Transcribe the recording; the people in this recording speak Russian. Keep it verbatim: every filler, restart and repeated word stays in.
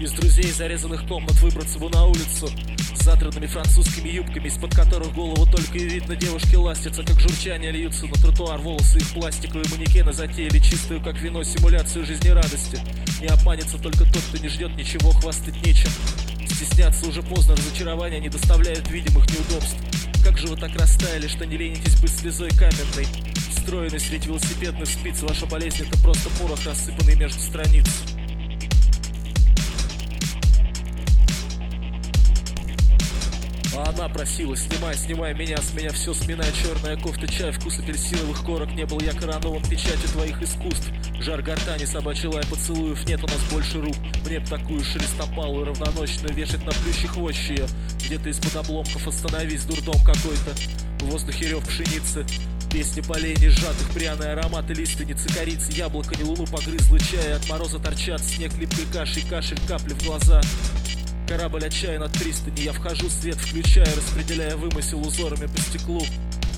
Из друзей зарезанных комнат выбраться бы на улицу с задранными французскими юбками, из-под которых голову только и видно. Девушки ластятся, как журчание, льются на тротуар волосы. Их пластиковые манекены затеяли чистую, как вино, симуляцию жизнерадости. Не обманется только тот, кто не ждет ничего, хвастать нечем. Стесняться уже поздно, разочарования не доставляют видимых неудобств. Как же вы так растаяли, что не ленитесь быть слезой каменной? Встроенный средь велосипедных спиц, ваша болезнь — это просто порох, рассыпанный между страниц. А она просила: снимай, снимай меня, с меня все сминая. Черная кофта, чай, вкус апельсиновых корок. Не был я коронован печатью твоих искусств. Жар гортани, собачий лай, поцелуев нет у нас больше рук. Мне б такую шелестопалую, равноночную вешать на плющи хвощ ее. Где-то из-под обломков остановись, дурдом какой-то. В воздухе рев пшеницы, песни полей не сжатых, пряные ароматы лиственницы, корицы, яблоко, не луну погрызло чая. От мороза торчат снег липкой кашей, кашель, капли в глаза. Корабль отчаян от пристани, я вхожу, свет включая, распределяя вымысел узорами по стеклу.